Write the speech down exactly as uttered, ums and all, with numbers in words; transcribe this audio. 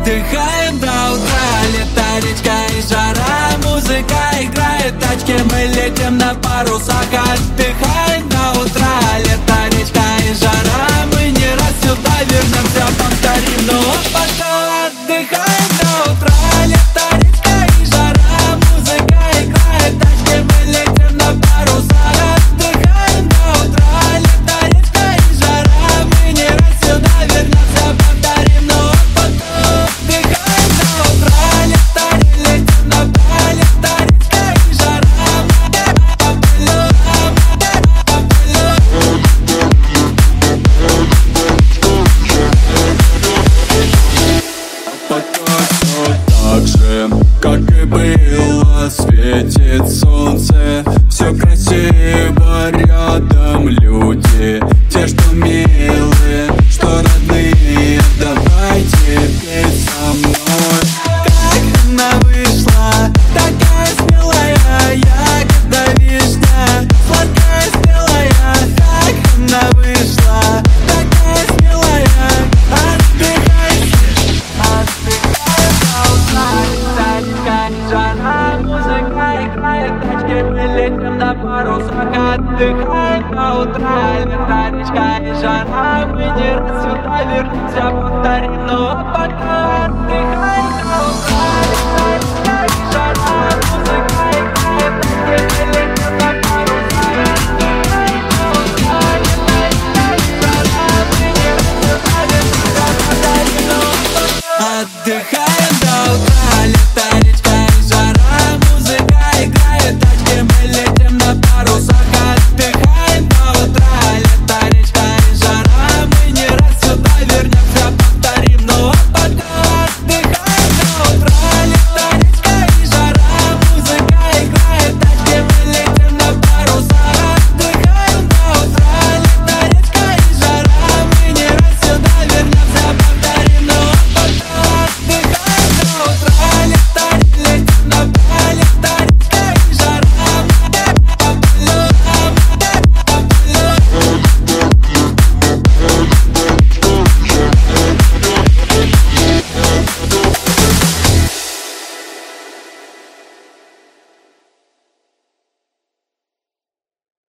отдыхаем до утра. Лето, речка и жара, музыка играет, тачки, мы летим на парусах. Отдыхаем до утра. Лето, речка и жара, мы не раз сюда вернемся, повторим, но пока отдыхаем до утра. Лето, речка и жара, музыка играет, тачки, мы летим на парусах. Отдыхаем до утра. Лето, речка и жара, мы не раз сюда вернемся, повторим, но пока отдыхаем до утра. Лето, летим на парусах. Лето, речка и жара. Так же, как и было, светит солнце. Все красиво, рядом люди, те, что милые, что родные. Давайте петь со мной. Как она вышла, такая смелая, ягода вишня, сладкая смелая. Как она вышла, такая смелая. Отдыхайте, отдыхаем до утра. Танечка и жара, музыка играет, тачки, мы летим на парусах. Отдыхаем до утра. Лето, речка и жара, мы не раз сюда вернемся, повторим, но пока отдыхаем.